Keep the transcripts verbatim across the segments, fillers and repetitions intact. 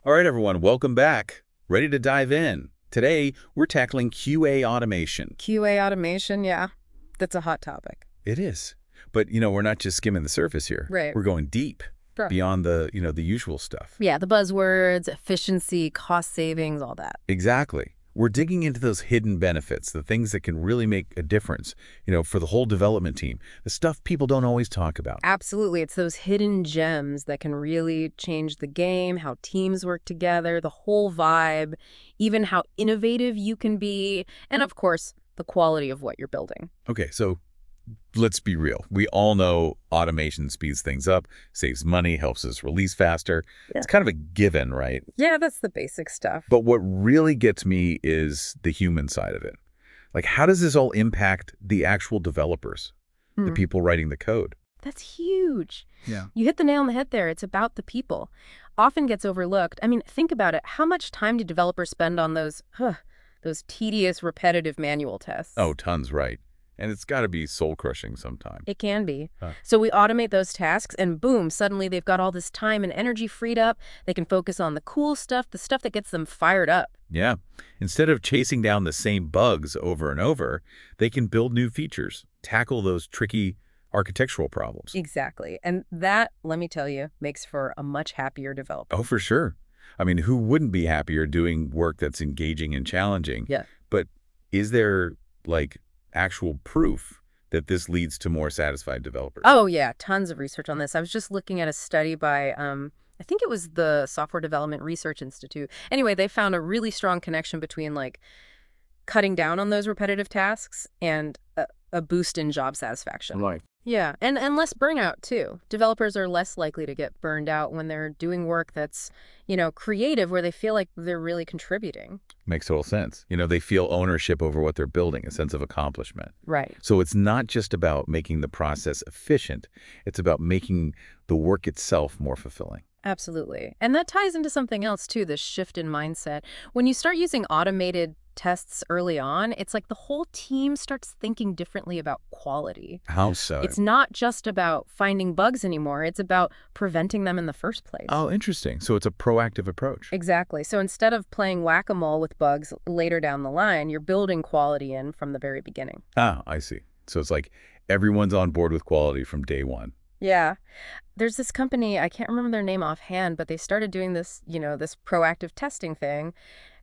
All right, everyone, welcome back. Ready to dive in. Today, we're tackling Q A automation. Q A automation, yeah, that's a hot topic. It is. But, you know, we're not just skimming the surface here. Right. We're going deep, Sure. beyond the, you know, the usual stuff. Yeah, the buzzwords, efficiency, cost savings, all that. Exactly. We're digging into those hidden benefits, the things that can really make a difference, you know, for the whole development team, the stuff people don't always talk about. Absolutely. It's those hidden gems that can really change the game, how teams work together, the whole vibe, even how innovative you can be, and of course, the quality of what you're building. Okay, so let's be real. We all know automation speeds things up, saves money, helps us release faster. Yeah. It's kind of a given, right? Yeah, that's the basic stuff. But what really gets me is the human side of it. Like, how does this all impact the actual developers, the Hmm. people writing the code? That's huge. Yeah. You hit the nail on the head there. It's about the people. Often gets overlooked. I mean, think about it. How much time do developers spend on those, huh, those tedious, repetitive manual tests? Oh, tons, right. And it's got to be soul-crushing sometime. It can be. Huh. So we automate those tasks and boom, suddenly they've got all this time and energy freed up. They can focus on the cool stuff, the stuff that gets them fired up. Yeah. Instead of chasing down the same bugs over and over, they can build new features, tackle those tricky architectural problems. Exactly. And that, let me tell you, makes for a much happier developer. Oh, for sure. I mean, who wouldn't be happier doing work that's engaging and challenging? Yeah. But is there, like, actual proof that this leads to more satisfied developers? Oh, yeah, tons of research on this. I was just looking at a study by, um, I think it was the Software Development Research Institute. Anyway, they found a really strong connection between, like, cutting down on those repetitive tasks and a, a boost in job satisfaction. Right. Yeah, and, and less burnout, too. Developers are less likely to get burned out when they're doing work that's, you know, creative, where they feel like they're really contributing. Makes total sense. You know, they feel ownership over what they're building, a sense of accomplishment. Right. So it's not just about making the process efficient. It's about making the work itself more fulfilling. Absolutely. And that ties into something else, too, this shift in mindset. When you start using automated tests early on, it's like the whole team starts thinking differently about quality. How so? It's not just about finding bugs anymore. It's about preventing them in the first place. Oh, interesting. So it's a proactive approach. Exactly. So instead of playing whack-a-mole with bugs later down the line, you're building quality in from the very beginning. Ah, I see. So it's like everyone's on board with quality from day one. Yeah. There's this company, I can't remember their name offhand, but they started doing this, you know, this proactive testing thing,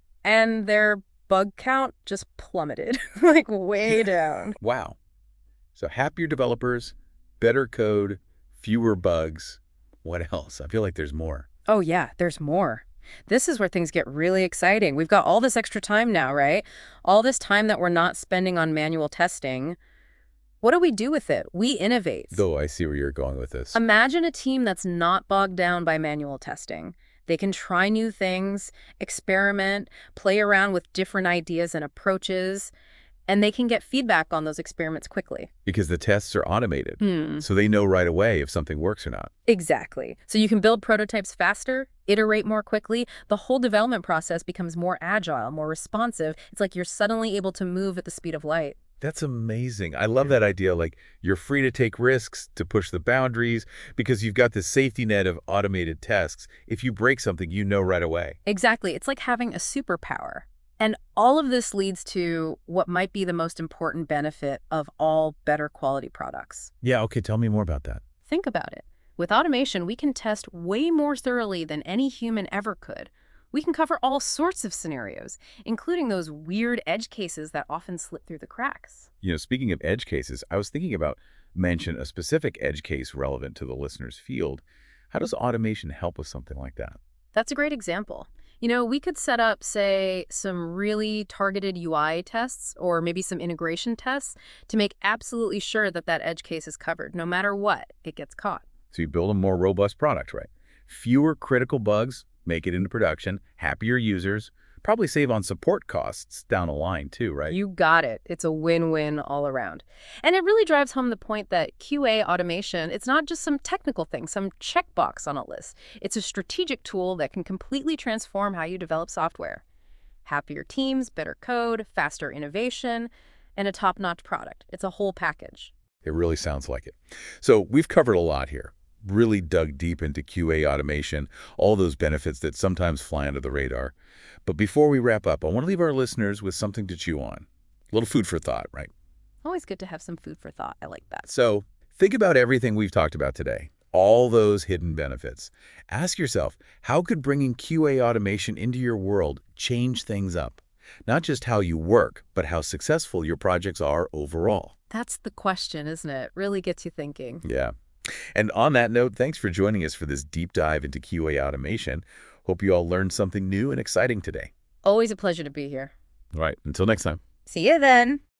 and their bug count just plummeted, like way down. Wow. So happier developers, better code, fewer bugs. What else? I feel like there's more. Oh, yeah, there's more. This is where things get really exciting. We've got all this extra time now, right? All this time that we're not spending on manual testing. What do we do with it? We innovate. Though I see where you're going with this. Imagine a team that's not bogged down by manual testing. They can try new things, experiment, play around with different ideas and approaches, and they can get feedback on those experiments quickly. Because the tests are automated. Hmm. So they know right away if something works or not. Exactly. So you can build prototypes faster, iterate more quickly. The whole development process becomes more agile, more responsive. It's like you're suddenly able to move at the speed of light. That's amazing. I love that idea. Like, you're free to take risks, to push the boundaries, because you've got this safety net of automated tasks. If you break something, you know right away. Exactly. It's like having a superpower. And all of this leads to what might be the most important benefit of all better quality products. Yeah, okay, tell me more about that. Think about it. With automation, we can test way more thoroughly than any human ever could. We can cover all sorts of scenarios, including those weird edge cases that often slip through the cracks. You know, speaking of edge cases, I was thinking about mention a specific edge case relevant to the listener's field. How does automation help with something like that? That's a great example. You know, we could set up, say, some really targeted U I tests or maybe some integration tests to make absolutely sure that that edge case is covered. No matter what, it gets caught. So you build a more robust product, right? Fewer critical bugs, make it into production, happier users, probably save on support costs down the line too, right? You got it. It's a win-win all around. And it really drives home the point that Q A automation, it's not just some technical thing, some checkbox on a list. It's a strategic tool that can completely transform how you develop software. Happier teams, better code, faster innovation, and a top-notch product. It's a whole package. It really sounds like it. So we've covered a lot here. really dug deep into Q A automation, all those benefits that sometimes fly under the radar. But before we wrap up, I want to leave our listeners with something to chew on. A little food for thought, right? Always good to have some food for thought. I like that. So think about everything we've talked about today, all those hidden benefits. Ask yourself, how could bringing Q A automation into your world change things up? Not just how you work, but how successful your projects are overall. That's the question, isn't it? Really gets you thinking. Yeah. And on that note, thanks for joining us for this deep dive into Q A automation. Hope you all learned something new and exciting today. Always a pleasure to be here. All right, until next time. See you then.